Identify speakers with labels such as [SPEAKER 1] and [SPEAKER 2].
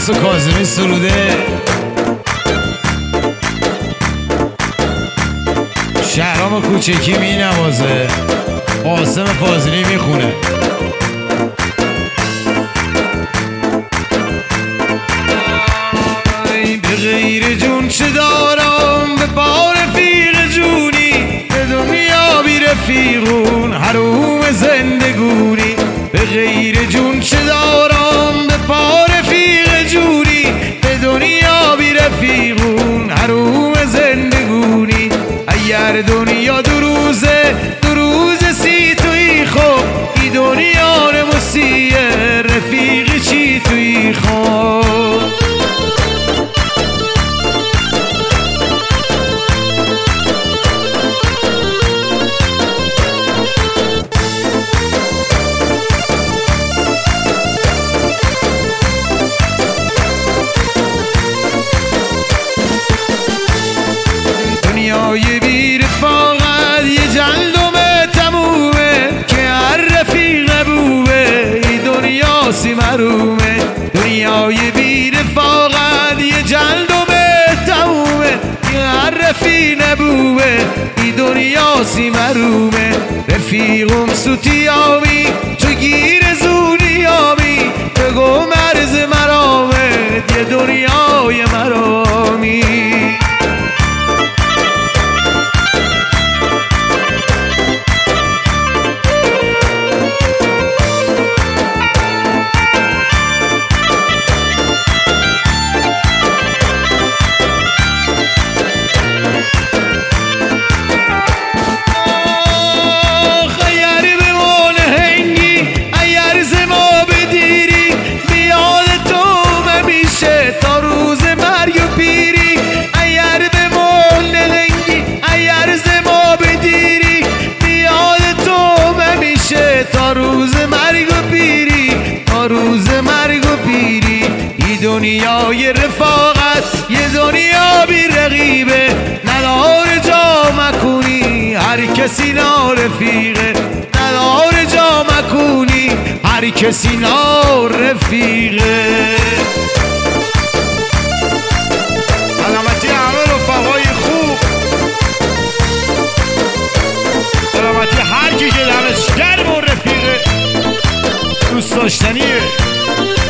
[SPEAKER 1] عباس و کاظمی سروده، شهرام کوچکی می نوازه، قاسم فاضلی میخونه. به غیر جون چه دارم، به پا رفیق جونی، به دنیا بی رفیقون حروم زندگونی. به غیر جون چه دارم، به پا رفیق جونی، به دنیا بی رفیقون حروم زندگونی. اگر دنیا دو روزه سی توی خوب، ای دنیا نموسیه رفیق چی توی خوب. دنیای بی رفاقت یه جلدم تمومه، که هر رفیق نبوه ای دنیا سی مرومه. دنیای بی رفاقت یه جلدم تمومه، که هر رفیق نبوه ای دنیا سی مرومه. رفیقم سوتیامی تو گیر زونیامی، بگو مرز مرامت یه دنیای مرامی. تا روز مرگ و پیری، تا روز مرگ و پیری. ای دنیای رفاقت یه دنیا بی رقیبه، نداره جا مکونی هر کسی نارفیقه. نداره جا مکونی هر کسی نارفیقه. سلامتی همه رفقای خوب، سلامتی هر کی که دمش گرم و رفیقه دوست داشتنیه.